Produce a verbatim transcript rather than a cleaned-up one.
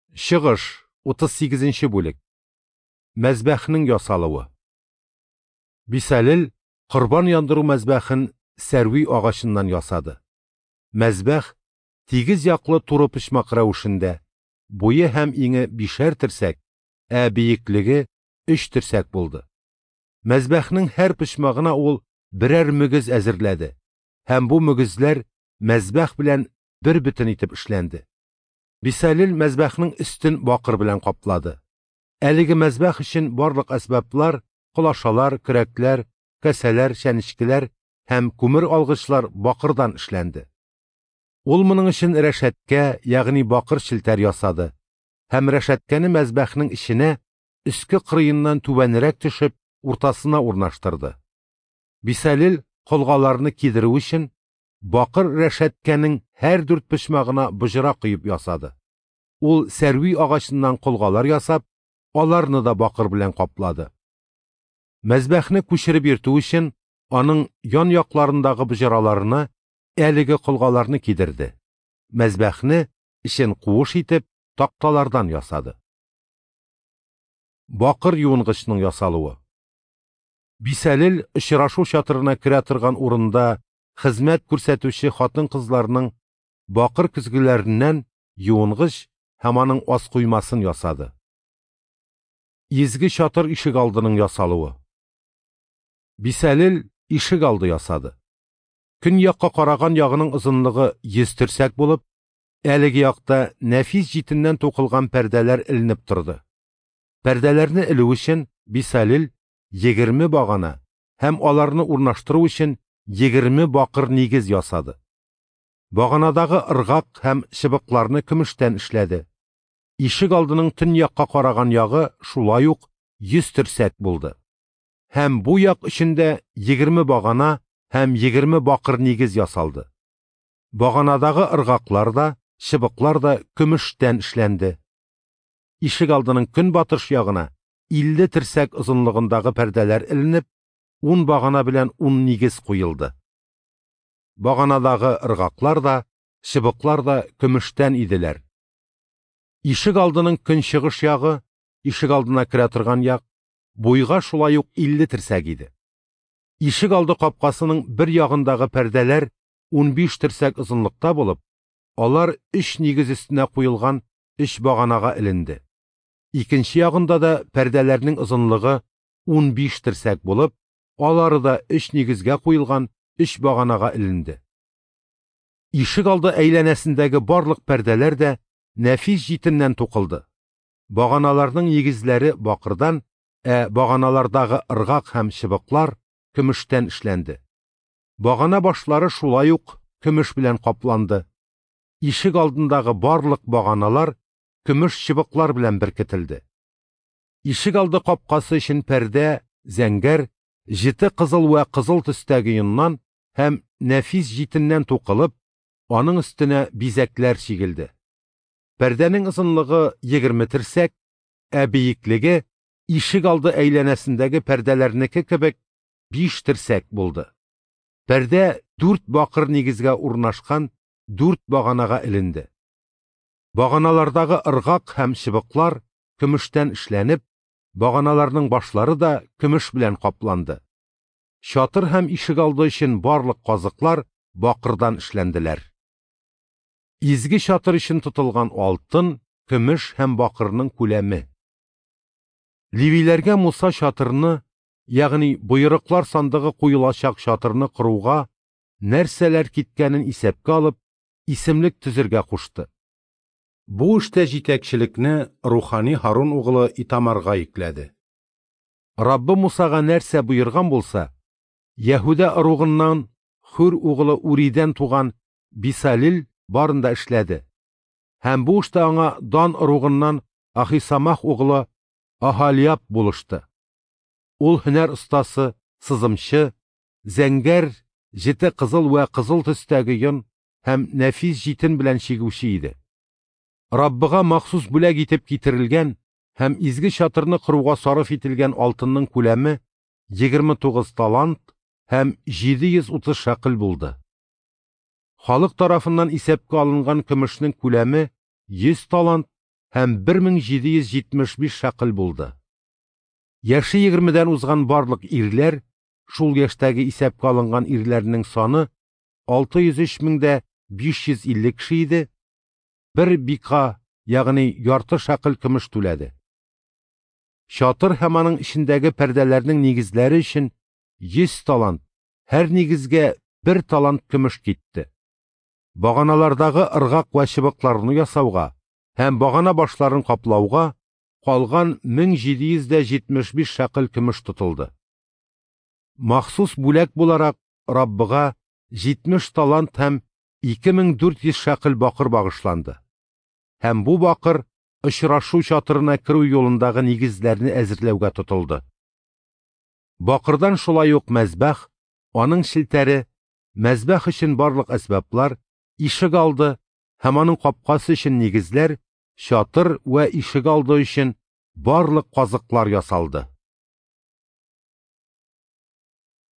Чыгыш утыз сигезенче бүлек. Мәзбәхнең ясалуы. Бисәлил корбан яндыру мәзбәхен сәрви агачыннан ясады. Мәзбәх тигез яклы туры почмак рәвешендә, буе һәм иңе бишәр терсәк, ә биеклеге өч терсәк булды. Мәзбәхнең һәр почмагына ул берәр мөгез әзерләде, һәм бу мөгезләр мәзбәх белән бер бөтен итеп эшләнде. Бисәлил мәзбәхнең өстен бакыр белән каплады. Әлеге мәзбәх өчен барлык әсбаплар, кулашалар, көрәкләр, кәсәләр, чәнечкеләр һәм күмер алгычлар бакырдан эшләнде. Ул моның өчен рәшәткә, ягъни бакыр челтәр ясады, һәм рәшәткәне мәзбәхнең иченә өске кырыеннан түбәнрәк төшеп, уртасына урнаштырды. Бисәлил колгаларны кидерү өчен бакыр рәшәткәнең һәр дүрт почмагына быжыра кыйып ясады. Ул сәрви агачыннан колгалар ясап, аларны да бакыр белән каплады. Мәзбәхне күчереп йөртү өчен аның ян якларындагы быжыраларына әлеге колгаларны кидерде. Мәзбәхне ичен куыш итеп такталардан ясады. Бакыр юынгычның ясалуы. Бисәлил очрашу чатырына керә торган урында хезмәт күрсәтүче хатын-кызларның бакыр көзгеләреннән юынгыч һәм аның ас куймасын ясады. Изге чатыр ишек алдының ясалуы. Бисәлил ишек алды ясады. Көн якка караган ягының озынлыгы йөз терсәк булып, әлеге якта нәфис җитеннән тукылган пәрдәләр эленеп торды. Пәрдәләрне элү өчен Бисәлил егерме багана һәм аларны урнаштыру өчен егерме бакыр нигез ясады. Баганадагы ыргак һәм чыбыкларны көмештән эшләде. Ишек алдының төн якка караган ягы шулай ук йөз терсәк булды. Һәм бу як эчендә егерме багана һәм егерме бакыр нигез ясалды. Баганадагы ыргаклар да, чыбыклар да көмештән эшләнде. Ишек алдының көнбатыш ягына илле терсәк озынлыгындагы пәрдәләр эленеп, ун багана белән ун нигез куелды. Баганадагы ыргаклар да, чыбыклар да көмештән иделәр. Ишек алдының көнчыгыш ягы, ишек алдына керә торган як, буйга шулай ук илле терсәк иде. Ишек алды капкасының бер ягындагы пәрдәләр ун биш терсәк озынлыкта булып, алар өч нигез өстенә куелган өч баганага эленде. Икенче ягында да пәрдәләрнең озынлыгы ун биш терсәк булып, алары да өч нигезгә куелган өч баганага эленде. Ишек алды әйләнәсендәге барлык пәрдәләр дә нәфис җитеннән тукылды. Баганаларның нигезләре бакырдан, ә баганалардагы ыргак һәм чыбыклар көмештән эшләнде. Багана башлары шулай ук көмеш белән капланды. Ишек алдындагы барлык баганалар көмеш чыбыклар белән беркетелде. Ишек алды капкасы өчен пәрдә, зәңгәр, җете кызыл вә кызыл төстәге йоннан һәм нәфис җитеннән тукылып, аның өстенә бизәкләр чигелде. Пәрдәнең озынлыгы егерме терсәк, ә биеклеге ишек алды әйләнәсендәге пәрдәләрнеке кебек биш терсәк булды. Пәрдә дүрт бакыр нигезгә урнашкан дүрт баганага эленде. Баганалардагы ыргак һәм чыбыклар көмештән эшләнеп, баганаларның башлары да көмеш белән капланды. Чатыр һәм ишек алды өчен барлык казыклар бакырдан эшләнделәр. Изге чатыр өчен тотылган алтын, көмеш һәм бакырның күләме. Ливиләргә Муса чатырны, ягъни буйрыклар сандыгы куелачак чатырны кыруга нәрсәләр киткәнен исәпкә алып, исемлек төзергә кушты. Бу эштә җитәкчелекне рухани Харун угылы Итамарга йөкләде. Раббы Мусага нәрсә буйырган булса, Яһүдә ыругыннан Хур угылы Уридән туган Бисәлил барында эшләде. Һәм бу эштә аңа Дан ыругыннан Ахисамах угылы Ахалияб булышты. Ул һөнәр остасы, сызымчы, зәңгәр, җете кызыл вә кызыл төстәге йон һәм нәфис җитен белән чигүче иде. Раббыга махсус бүләк итеп китерелгән һәм изге чатырны кыруга сарыф ителгән алтынның күләме егерме тугыз талант һәм җиде йөз утыз шәкель булды. Халык тарафыннан исәпкә алынган көмешнең күләме йөз талант һәм бер мең җиде йөз җитмеш биш шәкель булды. Яшы егермедән узган барлык ирләр, шул яшьтәге исәпкә алынган ирләрнең саны алты йөз өч мең биш йөз илле кеше иде, бер бика, ягъни ярты шәкель көмеш түләде. Чатыр һәм аның эчендәге пәрдәләрнең нигезләре өчен йөз талант, һәр нигезгә бер талант көмеш китте. Баганалардагы ыргак вә чыбыкларны ясауга һәм багана башларын каплауга калган мең җиде йөз җитмеш биш шәкель көмеш тотылды. Махсус бүләк буларак Раббыга җитмеш талант һәм ике мең дүрт йөз шәкель бакыр багышланды. Һәм бу бакыр очрашу чатырына керү юлындагы нигезләрне әзерләүгә тотылды. Бакырдан шулай ук мәзбәх, аның шелтәре, мәзбәх өчен барлык әсбаплар, ишек алды һәм аның капкасы өчен нигезләр, чатыр вә ишек алды өчен барлык казыклар ясалды.